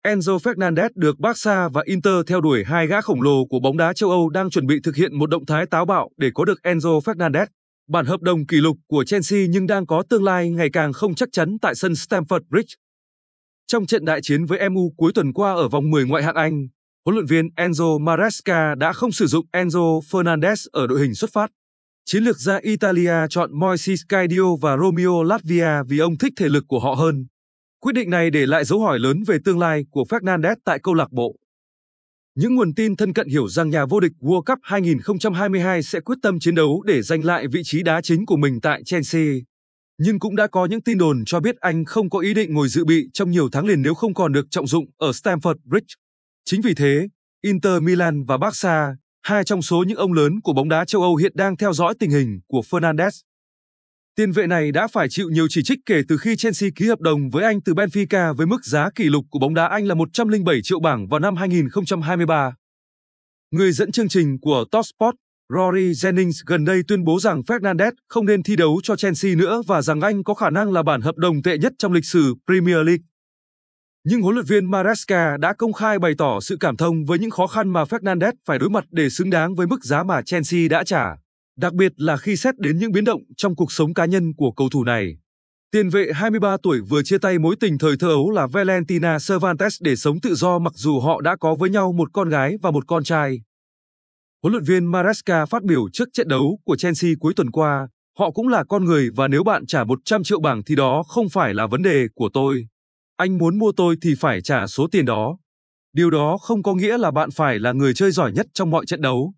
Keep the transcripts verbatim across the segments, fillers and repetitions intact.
Enzo Fernandez được Barca và Inter theo đuổi, hai gã khổng lồ của bóng đá châu Âu đang chuẩn bị thực hiện một động thái táo bạo để có được Enzo Fernandez. Bản hợp đồng kỷ lục của Chelsea nhưng đang có tương lai ngày càng không chắc chắn tại sân Stamford Bridge. Trong trận đại chiến với em u cuối tuần qua ở vòng mười ngoại hạng Anh, huấn luyện viên Enzo Maresca đã không sử dụng Enzo Fernandez ở đội hình xuất phát. Chiến lược gia Italia chọn Moises Caicedo và Romeo Lavia vì ông thích thể lực của họ hơn. Quyết định này để lại dấu hỏi lớn về tương lai của Fernandez tại câu lạc bộ. Những nguồn tin thân cận hiểu rằng nhà vô địch World Cup hai không hai hai sẽ quyết tâm chiến đấu để giành lại vị trí đá chính của mình tại Chelsea. Nhưng cũng đã có những tin đồn cho biết anh không có ý định ngồi dự bị trong nhiều tháng liền nếu không còn được trọng dụng ở Stamford Bridge. Chính vì thế, Inter Milan và Barca, hai trong số những ông lớn của bóng đá châu Âu hiện đang theo dõi tình hình của Fernandez. Tiền vệ này đã phải chịu nhiều chỉ trích kể từ khi Chelsea ký hợp đồng với anh từ Benfica với mức giá kỷ lục của bóng đá Anh là một trăm lẻ bảy triệu bảng vào năm hai không hai ba. Người dẫn chương trình của Talksport, Rory Jennings gần đây tuyên bố rằng Fernandez không nên thi đấu cho Chelsea nữa và rằng anh có khả năng là bản hợp đồng tệ nhất trong lịch sử Premier League. Nhưng huấn luyện viên Maresca đã công khai bày tỏ sự cảm thông với những khó khăn mà Fernandez phải đối mặt để xứng đáng với mức giá mà Chelsea đã trả, đặc biệt là khi xét đến những biến động trong cuộc sống cá nhân của cầu thủ này. Tiền vệ hai mươi ba tuổi vừa chia tay mối tình thời thơ ấu là Valentina Cervantes để sống tự do mặc dù họ đã có với nhau một con gái và một con trai. Huấn luyện viên Maresca phát biểu trước trận đấu của Chelsea cuối tuần qua, họ cũng là con người và nếu bạn trả một trăm triệu bảng thì đó không phải là vấn đề của tôi. Anh muốn mua tôi thì phải trả số tiền đó. Điều đó không có nghĩa là bạn phải là người chơi giỏi nhất trong mọi trận đấu.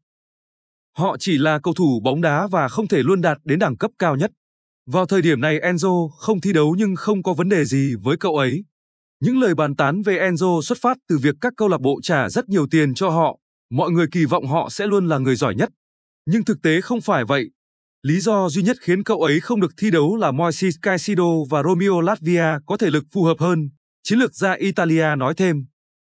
Họ chỉ là cầu thủ bóng đá và không thể luôn đạt đến đẳng cấp cao nhất. Vào thời điểm này Enzo không thi đấu nhưng không có vấn đề gì với cậu ấy. Những lời bàn tán về Enzo xuất phát từ việc các câu lạc bộ trả rất nhiều tiền cho họ. Mọi người kỳ vọng họ sẽ luôn là người giỏi nhất. Nhưng thực tế không phải vậy. Lý do duy nhất khiến cậu ấy không được thi đấu là Moises Caicedo và Romeo Lavia có thể lực phù hợp hơn, chiến lược gia Italia nói thêm.